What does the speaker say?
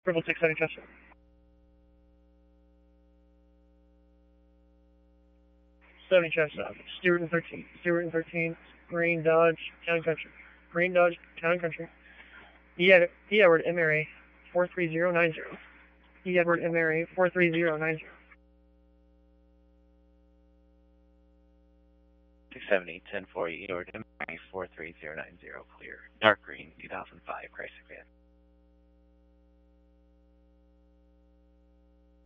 Purple 670 Chester. Stewart and 13. Stewart and 13. Green Dodge Town Country. Green Dodge Town Country. E. Edward Emery 43090. E. Edward Emery 43090. 670 1040 Edward Emery 43090 clear. Dark green 2005 Chrysler van.